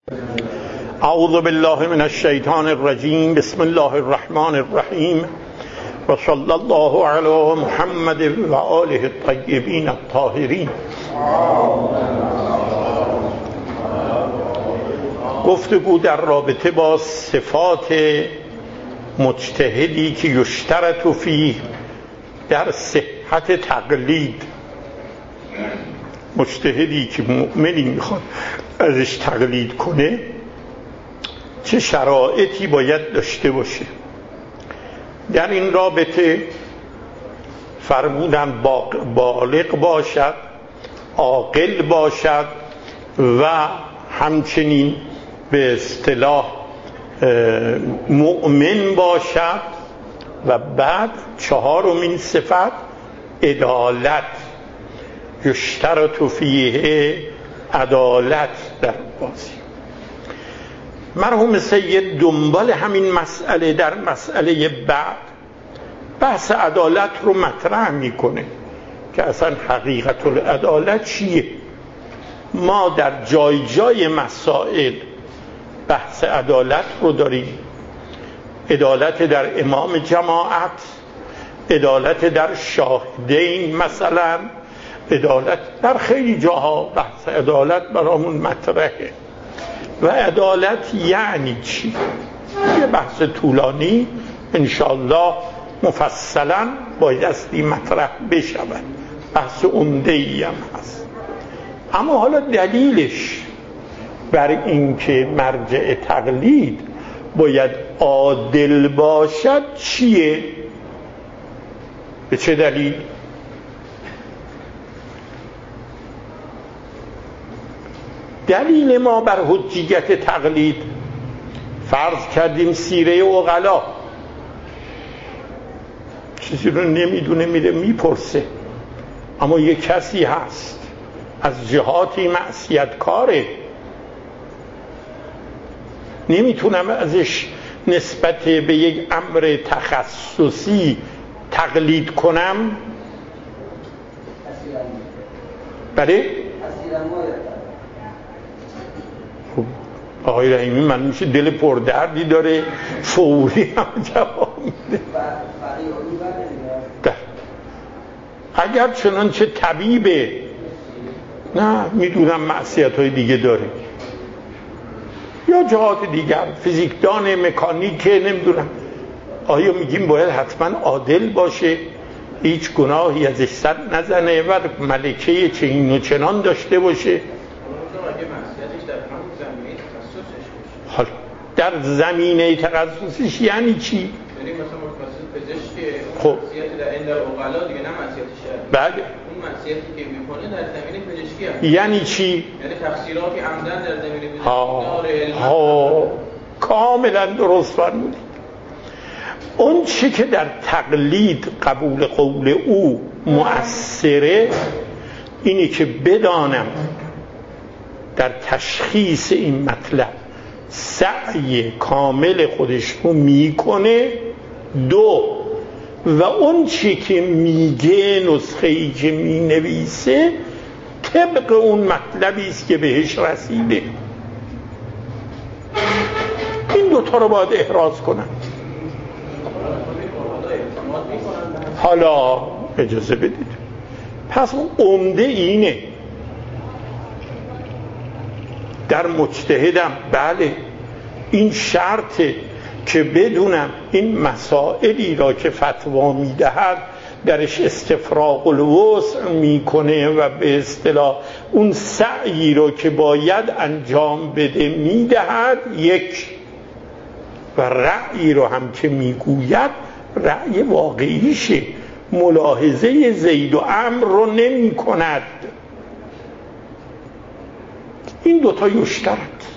اعوذ بالله من الشیطان الرجیم. بسم الله الرحمن الرحیم و صلی الله علی محمد و آله الطیبین الطاهرین. گفتگو در رابطه با صفات مجتهدی که یشترط فیه در صحت تقلید. مجتهدی که مؤمنی میخواد ازش تقلید کنه چه شرایطی باید داشته باشه؟ در این رابطه فرمودن بالغ باشد، عاقل باشد و همچنین به اصطلاح مؤمن باشد و بعد چهارمین صفت عدالت. یشترط فیه عدالت در بازی. مرحوم سید دنبال همین مسئله در مسئله بعد بحث عدالت رو مطرح میکنه که اصلا حقیقت العدالت چیه. ما در جای جای مسائل بحث عدالت رو داریم. عدالت در امام جماعت، عدالت در شاهدین، مثلا عدالت در خیلی جاها بحث عدالت برامون مطرحه. و عدالت یعنی چی؟ یه بحث طولانی انشاءالله مفصلا بایستی مطرح بشود، بحث عمده‌ای هم هست. اما حالا دلیلش بر اینکه مرجع تقلید باید عادل باشد چیه؟ به چه دلیل؟ دلیل ما بر حجیت تقلید فرض کردیم سیره عقلا. چیزی رو نمیدونه میره میپرسه، اما یه کسی هست از جهاتی معصیتکاره، نمیتونم ازش نسبت به یک امر تخصصی تقلید کنم. بله؟ خب آقای رحیمی من میشه دل پردردی داره، فوری هم جواب میده. اگر چنانچه طبیبه، نه میدونم معصیت های دیگه داره یا جهات دیگر، فیزیکدان، مکانیکه، نمیدونم. آیا میگیم باید حتما عادل باشه، هیچ گناهی ازش سر نزنه و ملکه چنین و چنان داشته باشه؟ حالا در زمینه تخصصش یعنی چی؟ یعنی مثلا متخصص پزشک، خب معصیت در این در عقلا دیگه، نه معصیت شرعی. بله. اون معصیتی که میکنه در زمینه پزشکی هست. یعنی چی؟ یعنی تفسیراتی عمدن در زمینه پزشکی داره. کاملا درست فرمودید. اون چی که در تقلید قبول قول او مؤثره اینی که بدانم در تشخیص این مطلب سعی کامل خودش رو میکنه. دو، و اون چی که میگه، نسخه‌ای که مینویسه طبق اون مطلبی است که بهش رسیده. این دوتا رو باید احراز کنم. حالا اجازه بدید، پس عمده اینه در مجتهدم، بله این شرطه که بدونم این مسائلی را که فتوا میدهد درش استفراغ الوسع میکنه و به اصطلاح اون سعی رو که باید انجام بده میدهد. یک، و رأی رو هم که میگوید رأی واقعیشه، ملاحظه زید و عمرو رو نمی کند. این دوتا یشترط.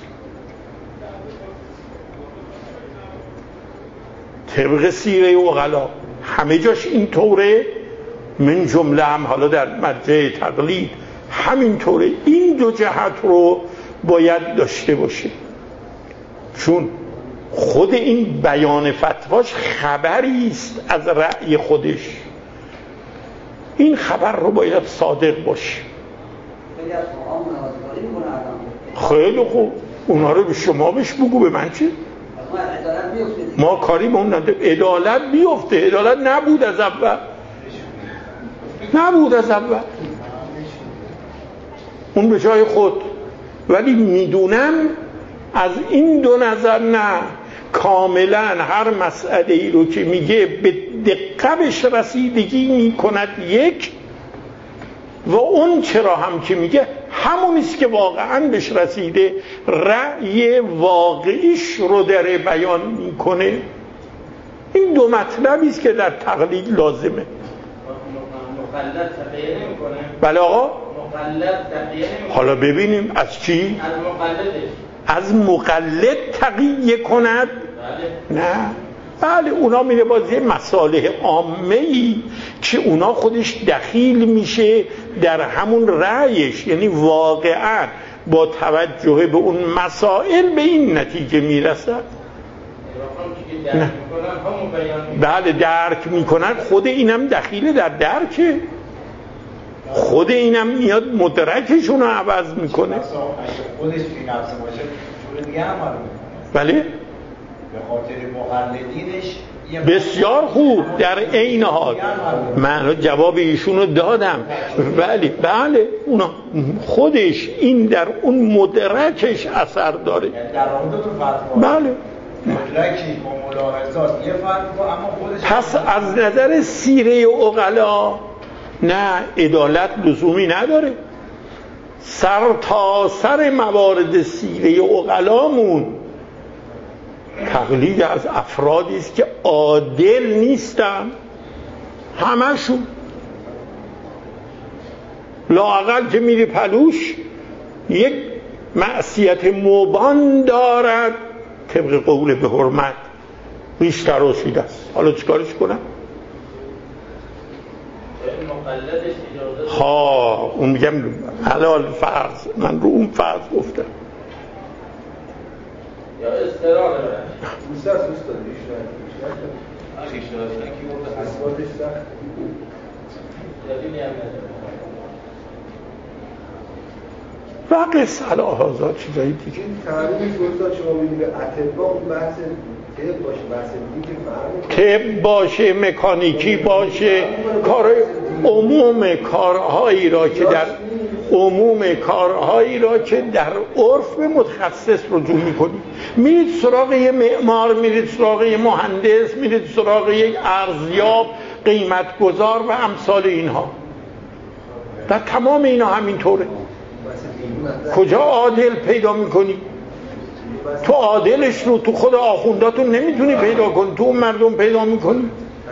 طبق سیره عقلا همه جاش این طوره، من جمله هم حالا در مرجع تقلید همین طوره. این دو جهت رو باید داشته باشه، چون خود این بیان فتواش خبری است از رأی خودش. این خبر رو باید صادق باشه. خیلی خوب. اونا رو به شما بگو، به من چی؟ ما کاری به اون نداریم. عدالت بیفته، عدالت نبود از اول، اون به جای خود. ولی میدونم از این دو نظر نه، کاملا هر مسئله ای رو که میگه به دقت بهش رسیدگی میکند یک، و اون چرا هم که میگه همونیست که واقعا بهش رسیده، رأی واقعیش رو در بیان میکنه. این دو مطلبی است که در تقلید لازمه. مقلد تقیه نمیکنه. بله آقا، مقلد تقیه نمیکنه. حالا ببینیم از چی؟ از مقلدش. از مقلد تقیه کند؟ بله. نه، بله اونا میره بازی مصالح عامه‌ای که اونا خودش دخیل میشه در همون رأیش، یعنی واقعا با توجه به اون مسائل به این نتیجه میرسد. نه. بله درک میکنن، خود اینم دخیل در درکه، خود اینم میاد مدرکشون رو عوض میکنه. خودش فی نفسه باشه شروع دیگه هم معلومه. بله به خاطر مقلدینش بسیار خوب، در عین حال من جواب ایشون رو دادم. بله اونا خودش این در اون مدرکش اثر داره. در اون دو فرق. بله مدرکی با ملاحظات یه فرق، اما خودش پس از نظر سیره عقلا نه، عدالت لزومی نداره. سر تا سر موارد سیره عقلامون تقلید از افرادی است که عادل نیستن، همشون. لااقل که میری پلوش یک معصیت مبان دارد، طبق قول به حرمت ریش تراشیده است. حالا چیکارش کنم؟ اون میگم حلال فرض، من رو اون فرض گفتم. یا استرار واقع صلاح آزاد چیزایی دیگه. این تعریفی گفتاد شما میگید به اطباء، اون بحث طب باشه، بحث دیگه فرق طب باشه، مکانیکی باشه، کار عموم کارهایی را که در عرف به متخصص رجوع میکنید. میرید سراغ یه معمار، میرید سراغ یه مهندس، میرید سراغ یک ارزیاب، قیمتگذار و امثال اینها. در تمام اینا همینطوره. کجا عادل پیدا میکنی؟ تو عادلش رو تو خود آخونداتون نمیتونی پیدا کنی، تو اون مردم پیدا میکنی.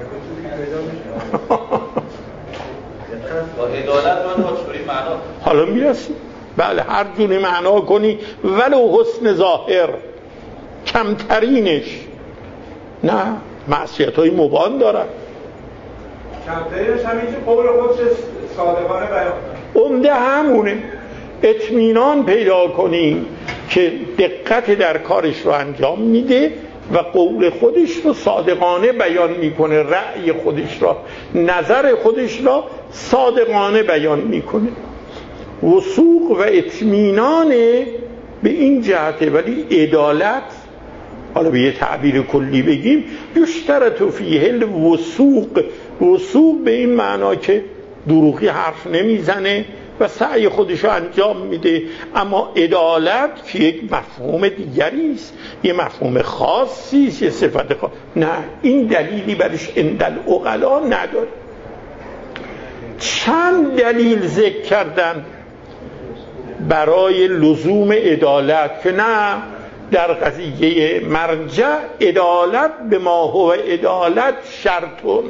با عدالت من چوری معنا. حالا میرسیم. بله هر جوری معنا کنی، ولو حسن ظاهر، کمترینش. نه، معصیت‌های مبان دارن. کمترینش همین که قول خودش صادقانه بیان کنه. عمده همونه. اطمینان پیدا کنی که دقت در کارش رو انجام میده و قول خودش رو صادقانه بیان میکنه، رأی خودش را، نظر خودش را صادقانه بیان میکنه. وثوق و اطمینان به این جهته. ولی عدالت، حالا به یه تعبیر کلی بگیم، یشترط فیه الوثوق به این معنا که دروغی حرف نمیزنه و سعی خودشو انجام میده. اما عدالت که یک مفهوم دیگری است، یه مفهوم خاصی است، یه صفت خاص. نه، این دلیلی برش عند العقلا نداره. چند دلیل ذکر کردن برای لزوم عدالت که نه، در قضیه مرجع عدالت به ما هو عدالت شرطون.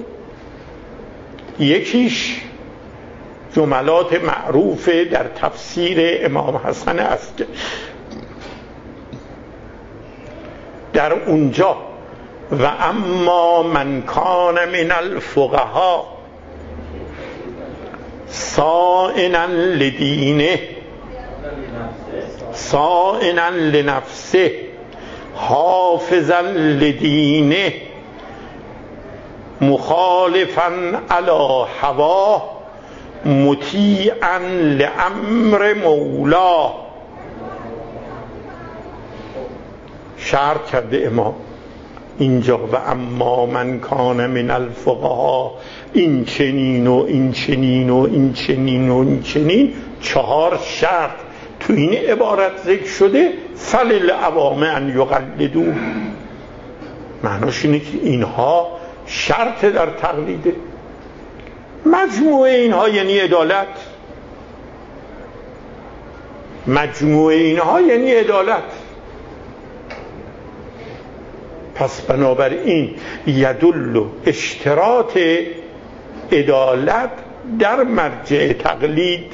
یکیش جملات معروف در تفسیر امام حسن است در اونجا و اما من کان من الفقها صائنا لدینه صائنا لنفسه حافظا لدینه مخالفا علی هواه مطیعا لامر مولاه. شرط کرده امام اینجا و اما من کان من الفقها این چنین و این چنین و این چنین و این چنین 4 شرط تو این عبارت ذکر شده فللعوام ان یقلدوا معناش اینه که اینها شرط در تقلیده مجموعه اینها یعنی عدالت مجموعه اینها یعنی عدالت پس بنابراین یدل اشتراط عدالت در مرجع تقلید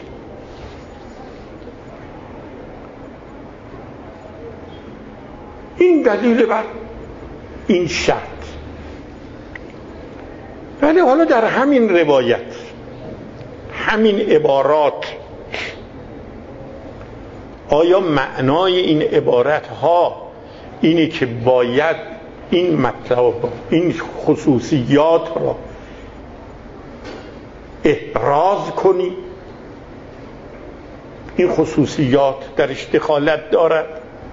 این دلیل بر این شرط. ولی حالا در همین روایت همین عبارات آیا معنای این عبارت ها اینه که باید این مطلب این خصوصیات را ابراز کنی این خصوصیات درش دخالت دارد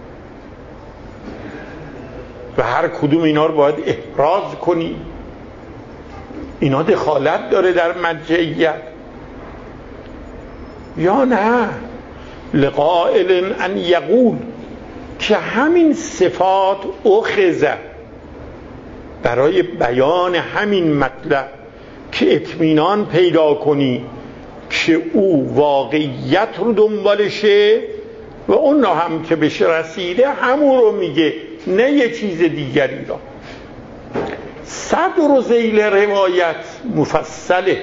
و هر کدوم اینا رو باید ابراز کنی اینا دخالت داره در مرجعیت یا نه لقائل ان یقول که همین صفات اخذ برای بیان همین مطلب که اطمینان پیدا کنی که او واقعیت رو دنبالشه و اون هم که بهش رسیده همون رو میگه نه یه چیز دیگری را. صدر و ذیل روایت مفصله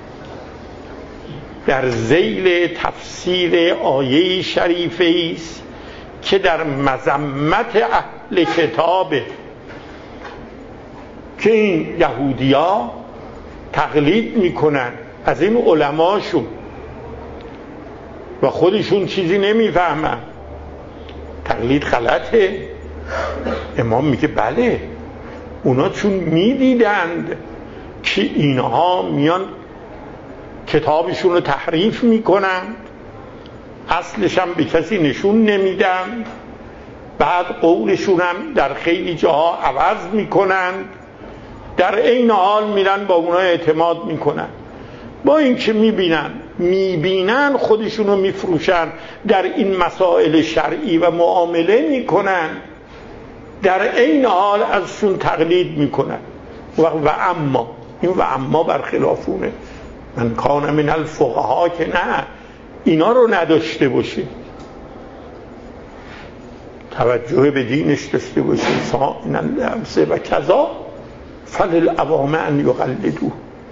در ذیل تفسیر آیه شریفه است که در مذمت اهل کتابه که این یهودیا تقلید میکنن از این علماشون و خودشون چیزی نمیفهمن تقلید غلطه. امام میگه بله اونا چون میدیدند که اینها میان کتابشون رو تحریف میکنن اصلش هم به کسی نشون نمیدن بعد قولشون هم در خیلی جاها عوض میکنن در این حال میرن با اونا اعتماد میکنن با اینکه میبینن خودشونو میفروشن در این مسائل شرعی و معامله میکنن در این حال ازشون تقلید میکنن و اما این و اما برخلافونه من کان من الفقها که نه اینا رو نداشته باشه توجه به دینش داشته باشه صائنا لنفسه و کذا فللعوام ان یقلدوا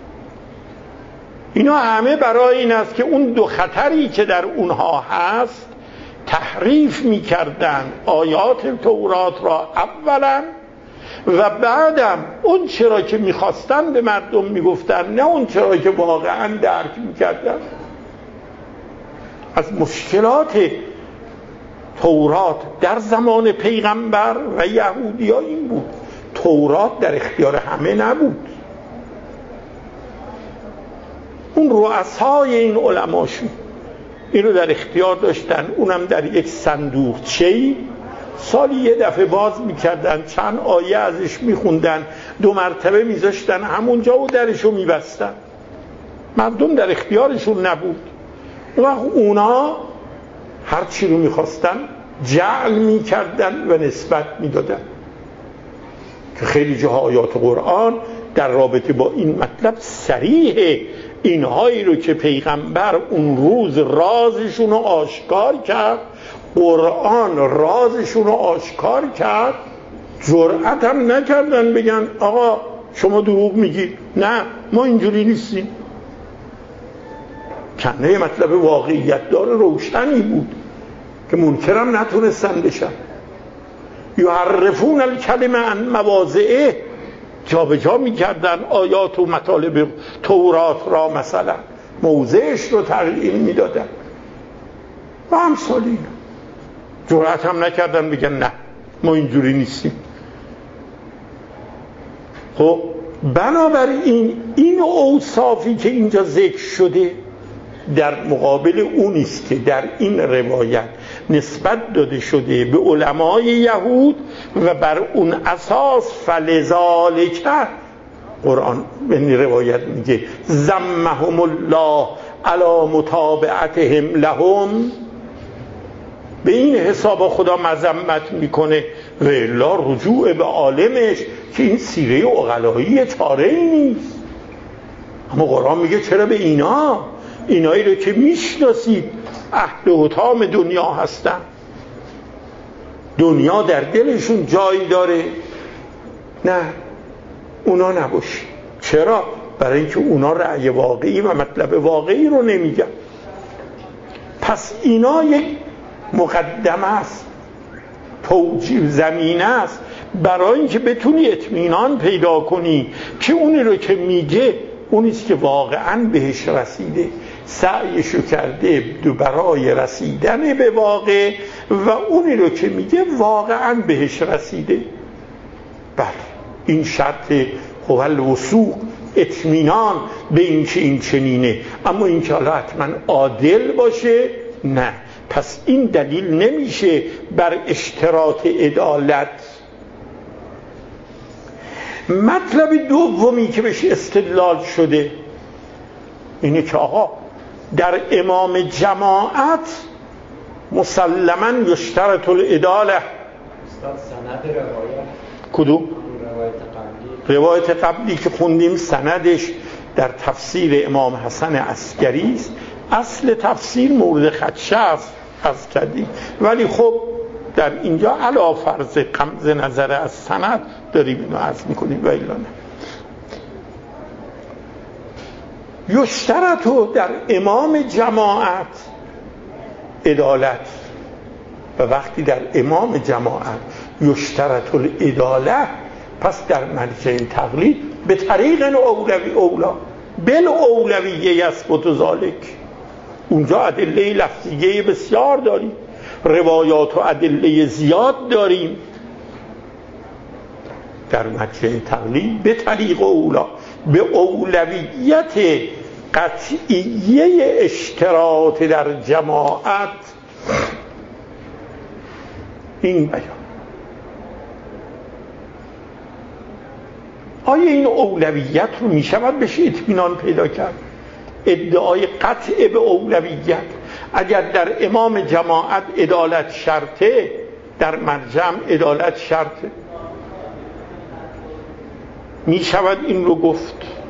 اینا همه برای این است که اون دو خطری که در اونها هست تحریف میکردن آیات تورات را اولا و بعدم اون چرا که میخواستن به مردم میگفتن نه اون چرا که واقعا درک میکردن. از مشکلات تورات در زمان پیغمبر و یهودی ها این بود تورات در اختیار همه نبود اون رؤسای این علماشون اینو در اختیار داشتن اونم در یک صندوقچه‌ای سالی یه دفعه باز میکردن چند آیه ازش میخوندن 2 مرتبه میذاشتن همونجا و درشو میبستن مردم در اختیارشون نبود اون وقت اونا هر چی رو میخواستن جعل میکردن و نسبت میدادن که خیلی جاها آیات قرآن در رابطه با این مطلب صریحه اینهایی رو که پیغمبر اون روز رازشون رو آشکار کرد قرآن رازشون رو آشکار کرد جرأت هم نکردن بگن آقا شما دروغ میگی نه ما اینجوری نیستیم کنه مطلب واقعیت داره روشنی بود که منکرم نتونستن بشن یحرفون الکلمه عن مواضعه جا به جا میکردن آیات و مطالب تورات را مثلا موضعش رو تغییر میدادن و همسال اینا جرأت هم نکردن بگن نه ما اینجوری نیستیم. خب بنابراین این اوصافی که اینجا ذکر شده در مقابل اونیست که در این روایت نسبت داده شده به علمای یهود و بر اون اساس فلذالک قرآن به روایت میگه ذمهم الله علی متابعتهم لهم، به این حساب خدا مذمت میکنه و الا رجوع به عالمش که این سیره عقلایی چاره ای نیست. اما قرآن میگه چرا به اینایی رو که میشناسید اهل حطام دنیا هستن، دنیا در دلشون جایی داره، نه اونا نباشی. چرا؟ برای اینکه اونا رأی واقعی و مطلب واقعی رو نمیگن. پس اینا یک مقدمه است، توجیه زمینه است برای اینکه بتونی اطمینان پیدا کنی که اونی رو که میگه اونیست که واقعا بهش رسیده، سعیشو کرده برای رسیدن به واقع و اونی رو که میگه واقعا بهش رسیده. بله این شرط هو الوثوق، اطمینان به این که این چنینه. اما این که حالا حتما عادل باشه نه. پس این دلیل نمیشه بر اشتراط عدالت. مطلب دومی که بهش استدلال شده اینه که آقا در امام جماعت مسلماً یشترط العداله. سند روایت کدوم؟ روایت قبلی که خوندیم سندش در تفسیر امام حسن عسکری است. اصل تفسیر مورد خدشه است از کردیم، ولی خب در اینجا علا فرض قمز نظر از سند داریم اینو عرض میکنیم و الا نه. یشترط در امام جماعت عدالت، و وقتی در امام جماعت یشترط العداله، پس در مرجع تقلید به طریق اولا بل اولویه یثبت ذالک. اونجا ادله لفظیه بسیار داریم، روایات و ادله زیاد داریم. در مرجع تقلید به طریق اولا، به اولویت قطعیه اشتراط در جماعت این بیان. آیا این اولویت رو می شود بهش اطمینان پیدا کرد؟ ادعای قطع به اولویت اگر در امام جماعت عدالت شرطه، در مرجع عدالت شرطه، می شود این رو گفت.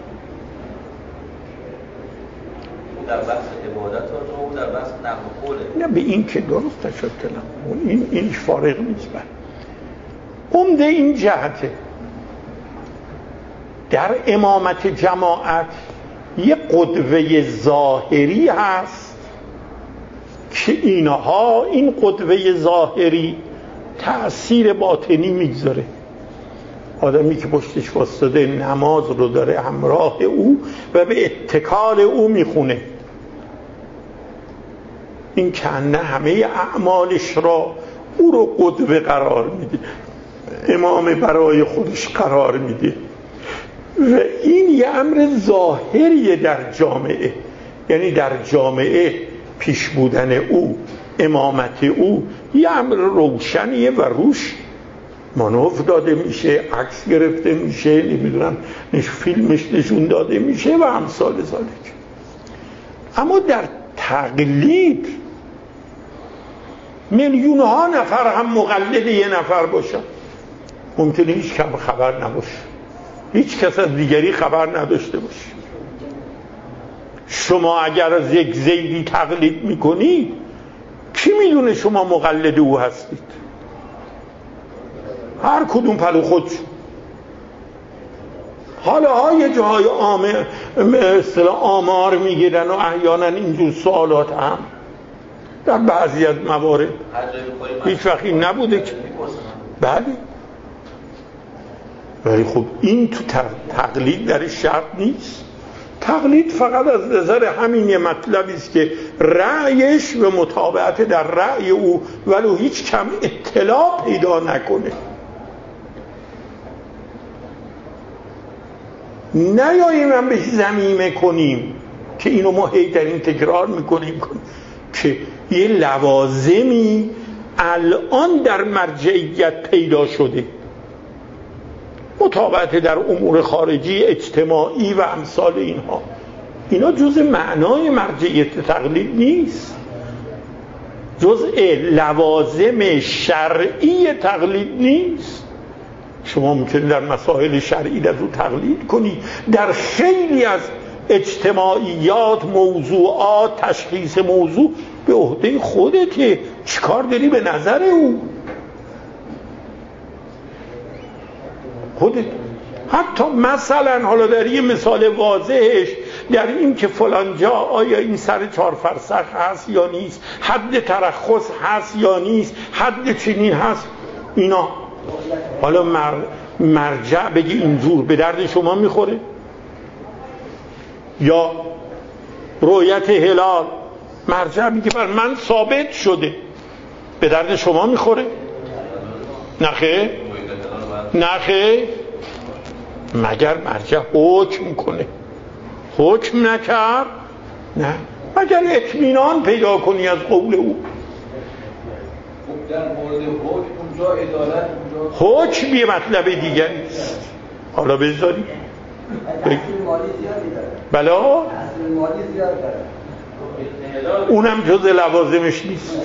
در بحث عبادت و در بحث نقل قوله، نه به این که درست شد کلام اینش فارغ نیست. عمده این جهته در امامت جماعت یه قدوه ظاهری هست که اینها این قدوه ظاهری تأثیر باطنی میگذاره. آدمی که پشتش واسطه نماز رو داره همراه او و به اتکال او میخونه، این کنه همه اعمالش را او رو قدوه قرار میده، امام برای خودش قرار میده. و این یه امر ظاهریه در جامعه، یعنی در جامعه پیش بودن او، امامت او یه امر روشنیه و روش مانور داده میشه، عکس گرفته میشه، نمیدونم فیلمش نشون داده میشه و امثال ذالک. اما در تقلید میلیون ها نفر هم مقلد یه نفر باشن، ممکنه هیچ کم خبر نباشه، هیچ کس از دیگری خبر نداشته باشه. شما اگر از یک زیدی تقلید میکنید کی میدونه شما مقلد او هستید؟ هر کدوم پلو خودش. حالا یه جاهای آمار میگیرن و احیانا اینجور سوالات هم در بعضی از موارد هیچ وقتی نبوده که بله. ولی خب این تو تقلید در شرط نیست. تقلید فقط از نظر همین یه مطلبی است که رأیش و مطابقت در رأی او ولو هیچ کم اطلاع پیدا نکنه. نیاییم هم بهش ضمیمه کنیم که اینو ما هی در این تکرار میکنیم که یه لوازمی الان در مرجعیت پیدا شده. متابعت در امور خارجی، اجتماعی و امثال اینا جزء معنای مرجعیت تقلید نیست، جزء لوازم شرعی تقلید نیست. شما میتونید در مسائل شرعی از او تقلید کنی، در خیلی از اجتماعیات، موضوعات، تشخیص موضوع به عهده خودته، چیکار داری به نظر او؟ خودت. حتی مثلا حالا در یه مثال واضحش در این که فلان جا آیا این سر 4 فرسخ هست یا نیست، حد ترخص هست یا نیست، حد چنین هست، اینا حالا مرجع بگی اینجور به درد شما میخوره؟ یا رؤیت هلال مرجع میگه بر من ثابت شده، به درد شما میخوره؟ نخه نخه، مگر مرجع حکم کنه. حکم نکرد نه، مگر اطمینان پیدا کنی از قول او. در مورد حکم اونجا عدالت، حکم یه مطلب دیگه نیست. حالا بذاری تحصیل مالی زیادی داره. بله تحصیل مالی زیاد داره. اونم جز لوازمش نیست.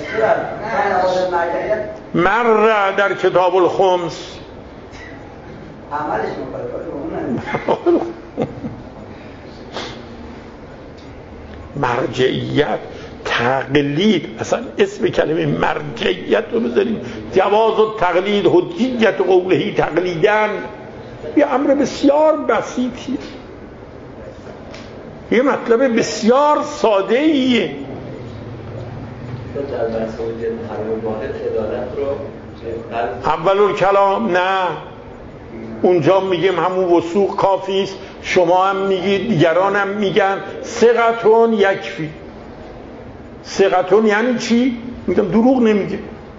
مر در کتاب الخمس عملش میکنه. مرجعیت تقلید، اصلا اسم کلمه مرجعیت رو بذاریم، جواز و تقلید، حجیت قولهی تقلیدن، یه امر بسیار بسیطیه، یه مطلب بسیار ساده ایه. در بحث حجیت حرام واحد عدالت رو اول کلام نه، اونجا میگیم همون وثوق کافی است، شما هم میگید، دیگران هم میگن ثقتون یکفی. ثقتون یعنی چی؟ میگم دروغ نمیگه،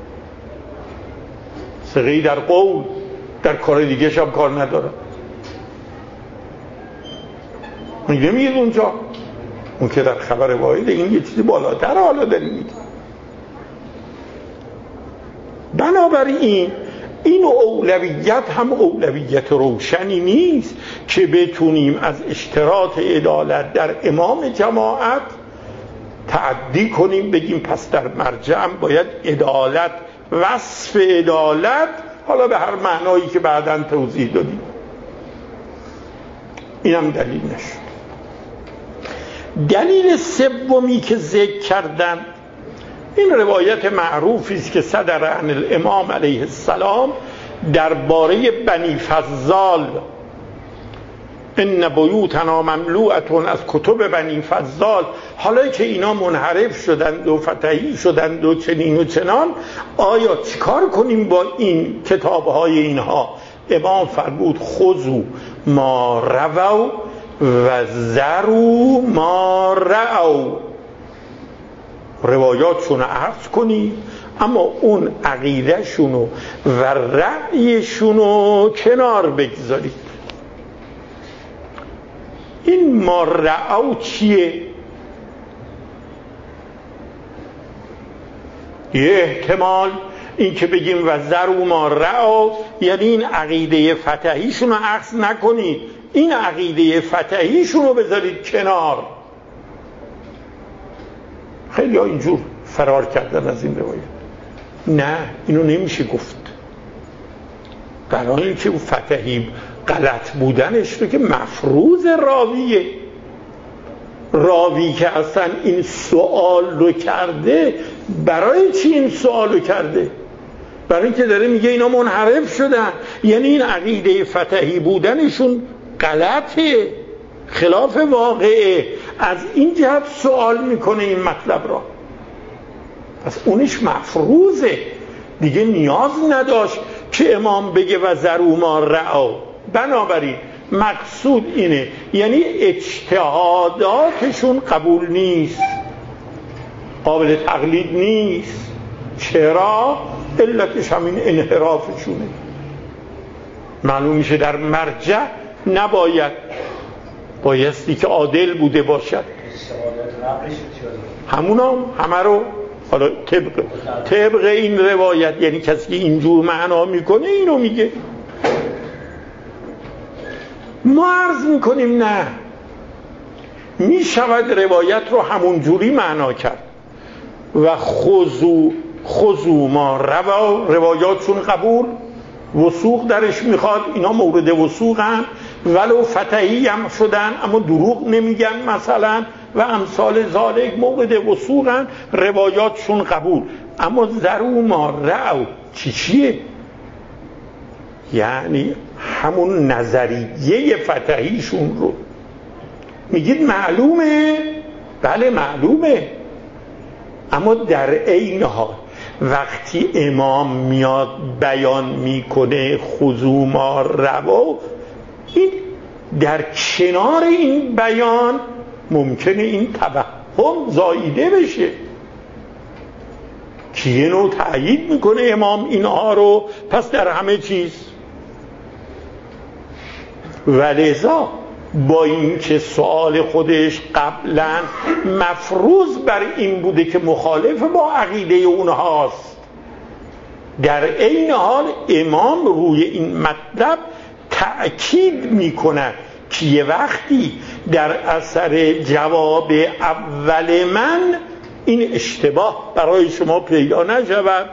ثقه‌ای در قول، در کار دیگه شب کار نداره. میگه میگید اونجا، اون که در خبر واحد، این یه چیزی بالاتر حالا داریم میگه. بنابراین این اولویت هم اولویت روشنی نیست که بتونیم از اشتراط عدالت در امام جماعت تعدی کنیم، بگیم پس در مرجع هم باید عدالت، وصف عدالت، حالا به هر معنایی که بعداً توضیح دادیم. اینم دلیل نشد. دلیل سومی که ذکر کردن این روایت معروفی است که صدر عن الامام علیه السلام درباره بنی فضال، ان بیوتنا مملوءه از کتب بنی فضال. حالا که اینا منحرف شدند و فتحی شدند و چنین و چنان، آیا چیکار کنیم با این کتاب‌های اینها؟ امام فرمود خذوا ما رووا و ذروا ما رأوا. روایاتشون رو عرض کنید اما اون عقیدهشون و رأیشون رو کنار بگذارید. این ما رأوا چیه؟ یه احتمال این که بگیم و ذروا ما رأوا یعنی این عقیده فتحیشون رو عکس نکنید، این عقیده فتحیشون رو بذارید کنار. خیلی ها اینجور فرار کردن از این روایت. نه، اینو نمیشه گفت. برای اینکه اون فتحی غلط بودنش رو که مفروض راویه، راوی که اصلا این سوال رو کرده، برای چی این سوال رو کرده؟ برای اینکه داره میگه اینا منحرف شدن، یعنی این عقیده فتحی بودنشون غلطه، خلاف واقعه، از این جهت سوال میکنه این مطلب را. پس اونش مفروضه دیگه، نیاز نداشت که امام بگه و ذروا ما رأوا. بنابراین مقصود اینه، یعنی اجتهاداتشون قبول نیست، قابل تقلید نیست. چرا؟ علتش همین انحرافشونه. معلوم میشه در مرجع نباید، بایستی که عادل بوده باشد. همه رو حالا طبق این روایت، یعنی کسی که اینجور معنا میکنه اینو میگه. ما عرض میکنیم نه، میشود روایت رو همون جوری معنا کرد و خذوا ما روا، روایاتشون قبول، وثوق درش میخواد، اینا مورد وثوقن، ولو فتحی هم شدن اما دروغ نمیگن مثلا و امثال ذالک، مورد وثوقن، روایاتشون قبول. اما ذرو ما رأو چیه؟ یعنی همون نظریه فتحیشون رو میگید معلومه؟ بله معلومه، اما در عین حال وقتی امام میاد بیان میکنه خذوا ما روا، این در کنار این بیان ممکنه این توهم زاییده بشه که یه نوع تأیید میکنه امام اینها رو، پس در همه چیز. ولذا با اینکه سوال خودش قبلا مفروض بر این بوده که مخالف با عقیده اونهاست، در عین حال امام روی این مطلب تأکید میکنه که یه وقتی در اثر جواب اول من این اشتباه برای شما پیدا نشود،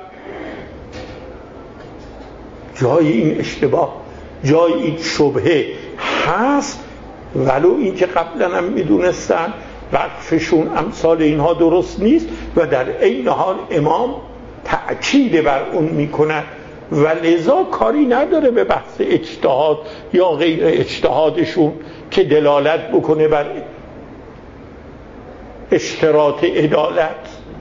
جای این اشتباه، جای این شبهه هست، ولو این که قبلا هم میدونستن وقفشون امثال اینها درست نیست و در عین حال امام تأکید بر اون میکنه و لذا کاری نداره به بحث اجتهاد یا غیر اجتهادشون که دلالت بکنه بر اشتراط عدالت.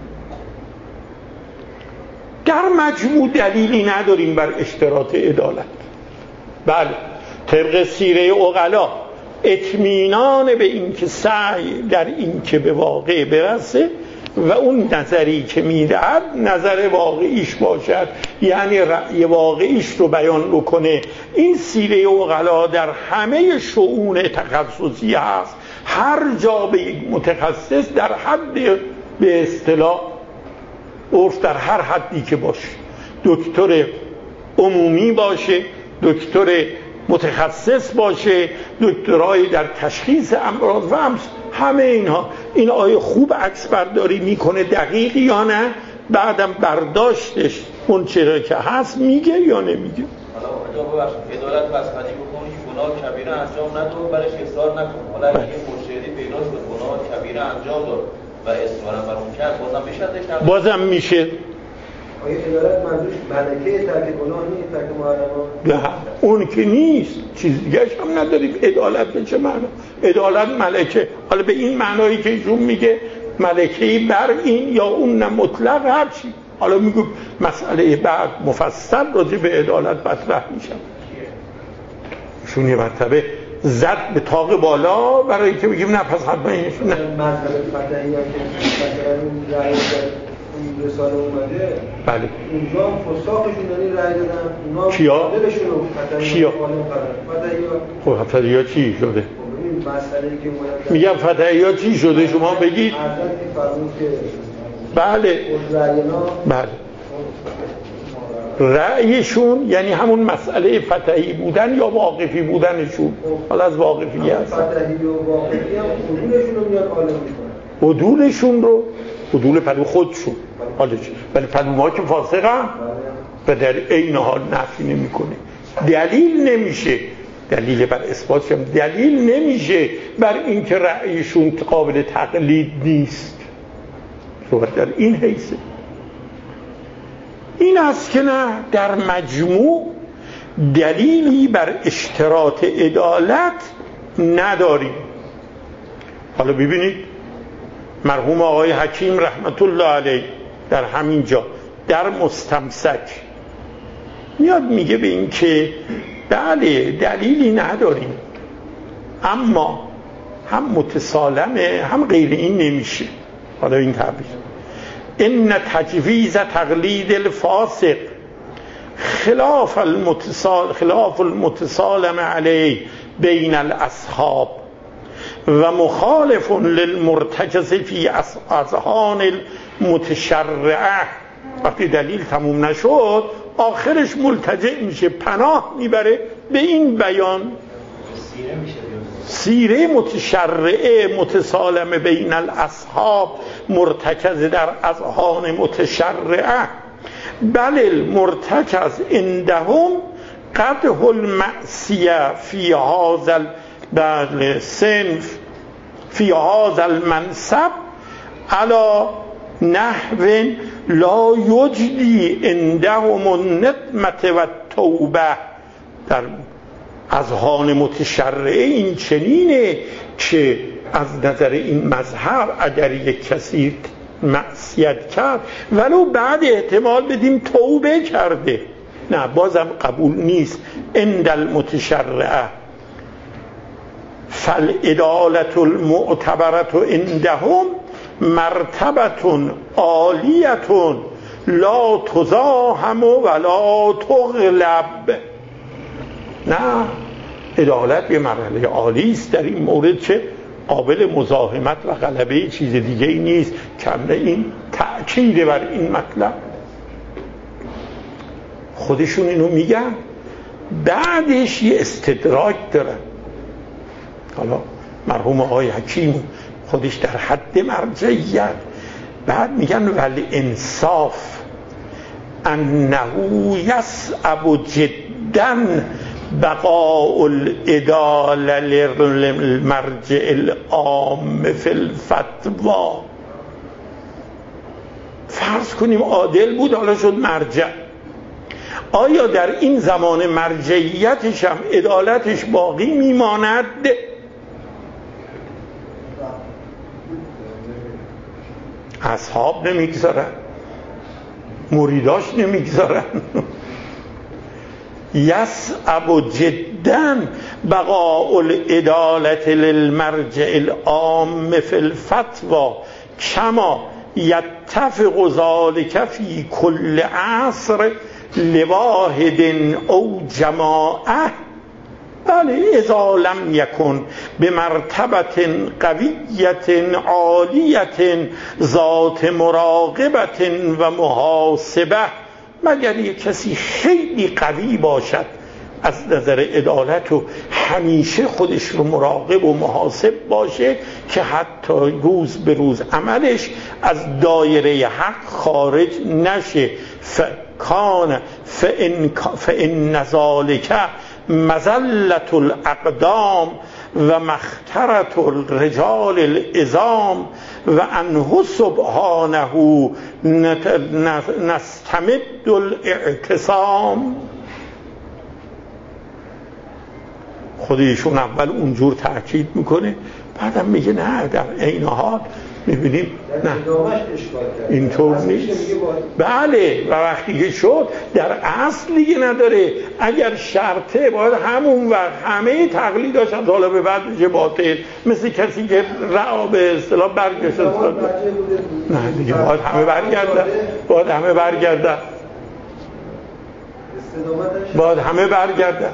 در مجموع دلیلی نداریم بر اشتراط عدالت. بله طبق سیره عقلا اطمینان به این که سعی در این که به واقع برسه و اون نظری که میدهد نظر واقعیش باشد، یعنی رأی واقعیش رو بیان بکنه. این سیره عقلا در همه شؤون تخصصی هست، هر جا به یک متخصص در حد به اصطلاح عرف در هر حدی که باشه، دکتر عمومی باشه، دکتر متخصص باشه، دکترای در تشخیص امراض و همه اینها، این آیه خوب عکس برداری میکنه دقیق یا نه، بعدم برداشتش اون چرا که هست میگه یا نمیگه. حالا اجازه ببخشید عدالت وسطی بکنی، گناه کبیره انجام نده و برش اصرار نکن. حالا اگه مرشدی پیدا شد گناه کبیره انجام داد و اصرارم بر اون کرد، بازم میشه؟ بازم میشه. آیا عدالت منظورش ملکه ترک گناه نیست، ترک محرمات؟ نه اون که نیست، چیز دیگه هم نداریم. عدالت به چه معنا؟ عدالت ملکه، حالا به این معنایی که ایشون میگه ملکه‌ای بر این یا اون، نه مطلق هر چی. حالا میگم مسئله بعد مفصل راجع به عدالت مطرح میشه. ایشون یه مرتبه زد به طاق بالا برای که بگیم نه پس حتما اینشون نه. مذهب فتحی ها که مثلا اون رأی این رساله اومده، بله اونجا هم فساقشون یعنی رأی دادن، اونا کیا؟ کیا؟ خب فتحی ها چی شده؟ این مسئله که اومده میگم فتحی ها چی شده شما بگید؟ بله بله رأیشون یعنی همون مسئله فتحی بودن یا واقفی بودنشون، حالا از واقفی هست فتحی و واقفی هم عدولشون رو میان عالم میکنن، عدولشون رو، عدول پدو خودشون ولی پدوها که فاسق هم و در این حال نفی نمی کنه. دلیل نمیشه، دلیل بر اثباتش هم دلیل نمیشه بر این که رأیشون قابل تقلید نیست. صحبت در این حیثه. این است که نه، در مجموع دلیلی بر اشتراط عدالت نداریم. حالا ببینید مرحوم آقای حکیم رحمت الله علیه در همین جا در مستمسک میاد میگه به این که بله دلیلی نداریم، اما هم متسالمه هم غیر این نمیشه. حالا این تعبیر ان تجویز تقلید الفاسق خلاف المتسالم علیه بین الاصحاب و مخالف للمرتکز فی اذهان المتشرعه. وقتی دلیل تموم نشد آخرش ملتجئ میشه، پناه میبره به این بیان. سیره متشرعه متسالمه بین الاصحاب مرتکز در اذهان متشرعه. بل المرتکز عندهم قدح المعصیه فی هذا الصنف فی هذا المنصب علی نحو لا یجدی عندهم الندمة و التوبه. در اذهان متشرعه این چنینه که از نظر این مذهب اگر یک کسی معصیت کرد ولو بعد احتمال بدیم توبه کرده، نه بازم قبول نیست. عند المتشرعه فالعدالة المعتبرة عندهم مرتبة عالیة لا تزاحم ولا تغلب. نه، عدالت یه مرحله عالی است در این مورد که قابل مزاحمت و غلبه چیز دیگه ای نیست. کمره این تأکید بر این مطلب. خودشون اینو میگن، بعدش یه استدراک دارن. حالا مرحوم آقای حکیم خودش در حد مرجعیت، بعد میگن ولی انصاف انه یصعب جدا بقاء العدالة للمرجع العام فی الفتوا. فرض کنیم عادل بود حالا شد مرجع، آیا در این زمان مرجعیتش هم عدالتش باقی میماند؟ اصحاب نمیگذارن، مریداش نمیگذارن. یصعب جدا بقاء العدالة للمرجع العام فی الفتوا کما یتفق ذلك فی کل عصر لواحد او جماعه. بله اذا لم یکن بمرتبة قویة عالیة ذات مراقبة و محاسبه. مگر یک کسی خیلی قوی باشد از نظر عدالت و همیشه خودش رو مراقب و محاسب باشه که حتی روز به روز عملش از دایره حق خارج نشه. فإن ذلك مزلة الاقدام و مخترة الرجال العظام و انه سبحانه نستمد الاعتصام. خودشون اول اونجور تأکید میکنه، بعدم میگه نه در عین حال میبینیم نه اینطور نیست. بله و وقتی که شد در اصل دیگه نداره. اگر شرطه باید همون وقت همه تقلیداش از حالا به بعد میشه باطل، مثل کسی که رعا به اصطلاح برگشت. نه دیگه باید همه برگردن، باید همه برگردن، باید همه برگردن.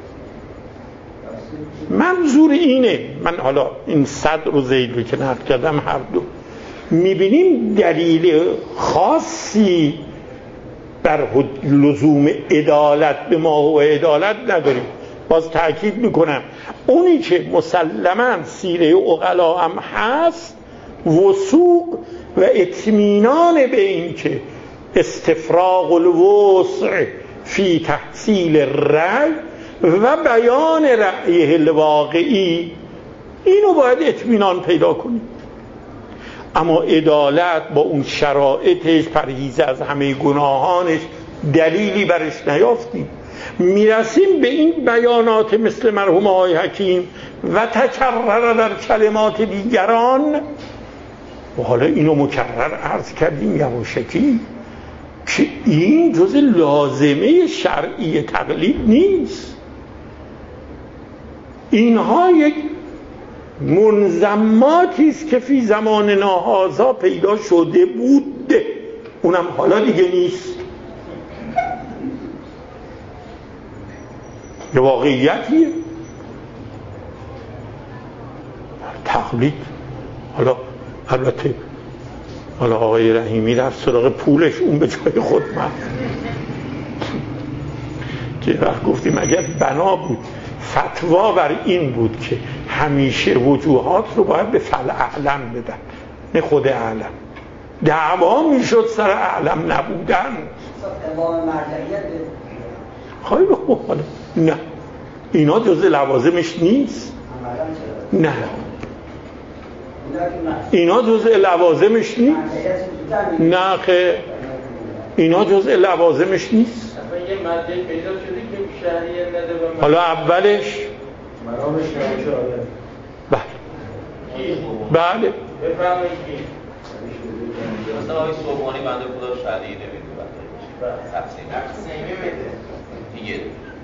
منظور اینه، من حالا این صدر و زید رو که نقل کردم هر دو میبینیم دلیل خاصی بر لزوم عدالت به ما و عدالت نداریم. باز تأکید میکنم اونی که مسلماً سیره عقلا هم هست وثوق و اطمینان به این که استفراغ الوسع فی تحصیل الرأی و بیان رأیه الواقعی، اینو باید اطمینان پیدا کنیم. اما عدالت با اون شرایطش، پرهیز از همه گناهانش، دلیلی برش نیافتیم. میرسیم به این بیانات مثل مرحوم آقای حکیم و تکرر در کلمات دیگران. و حالا اینو مکرر عرض کردیم یواشکی که این جز لازمه شرعی تقلید نیست. اینها یک منظماتی است که فی زمان ناهازا پیدا شده بود، اونم حالا دیگه نیست. یه واقعیتیه. تقلید. حالا البته حالا آقای رحیمی رفت سراغ پولش، اون به جای خود من که وقت گفتیم اگر بنا بود فتوا بر این بود که همیشه وجوهات رو باید به فالاعلم بدن، نه خود اعلم. دعوا میشد سر اعلم نبودن. خواهی بخون حالا نه اینا جز لوازمش نیست. نه اینا جز لوازمش نیست. نه خیر اینا جز لوازمش نیست. حالا اولش بله مثلا آقای صبحانی بنده خدا شهریه نمیدونه تقسیم دیگه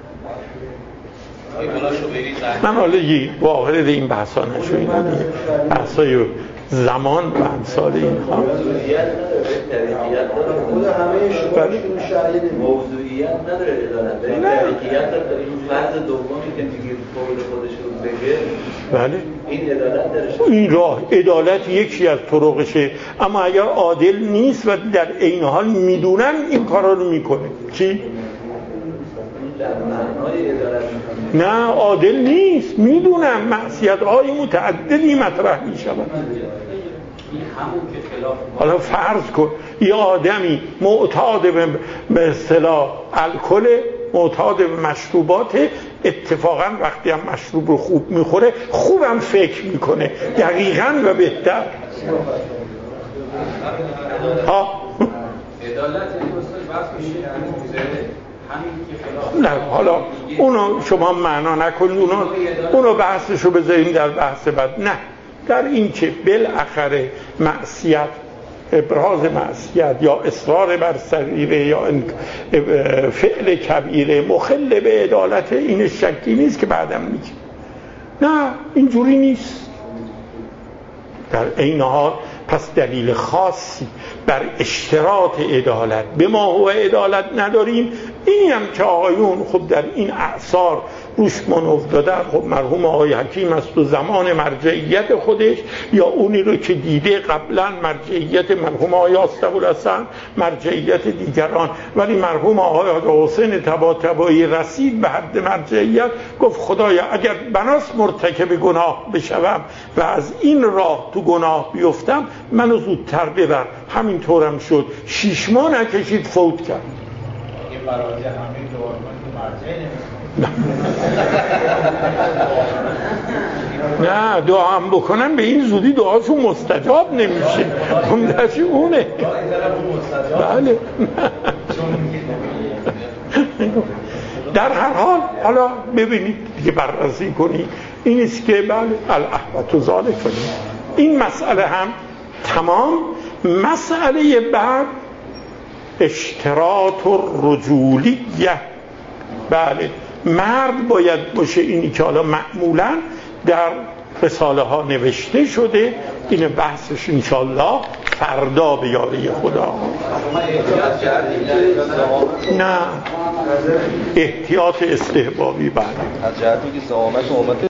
من حالا وارد این بحثا نشو، اینا دیگه بحثای زمان و امثال اینها. موضوعیت نداره عدالت، در این تاریخیت داره. این فرض دومی که میگه قول خودش رو بگه، بله این عدالت داره. این راه عدالت یکی از طرقشه، اما اگر عادل نیست و در عین حال میدونن این کارا رو میکنه چی؟ نه عادل نیست، میدونم معصیت‌های متعددی مطرح میشود. حالا فرض کن یه آدمی معتاد به اصطلاح الکل، معتاد به مشروبات، اتفاقا وقتی هم مشروب رو خوب میخوره خوبم فکر میکنه دقیقاً و بهتر. نه حالا اونو شما معنا نکنید، اونو بحثشو بذاریم در بحث بعد. نه در این که بالاخره معصیت، ابراز معصیت یا اصرار بر صغیره یا فعل کبیره مخل به عدالت، این شکی نیست که بعدم میگه نه اینجوری نیست. در این حال پس دلیل خاصی بر اشتراط عدالت به ما هو عدالت نداریم. این هم که آقایون خب در این اعصار روش منو دادن. خب مرحوم آقای حکیم است و زمان مرجعیت خودش یا اونی رو که دیده قبلا مرجعیت مرحوم آقای آستغفرالحسن، مرجعیت دیگران، ولی مرحوم آقای حسین طباطبایی رسید به حد مرجعیت، گفت خدایا اگر بناس مرتکب گناه بشوم و از این راه تو گناه بیفتم منو زودتر ببر. همینطورم شد، 6 ماه نکشید فوت کرد. این برای همین دعا کنید مرجع نه دعا هم بکنن به این زودی دعاشون مستجاب نمیشه. عمده‌اش اونه. بله در هر حال حالا ببینید دیگه بررسی کنید. این است که بله الاحوط ذالک کنید. این مسئله هم تمام. مسئله بعد اشتراط الرجولیه. بله مرد باید باشه. اینی که حالا معمولا در رساله ها نوشته شده. این بحثش انشالله فردا به یاری خدا. نه احتیاط استحبابی. بله از جهتی که زعامت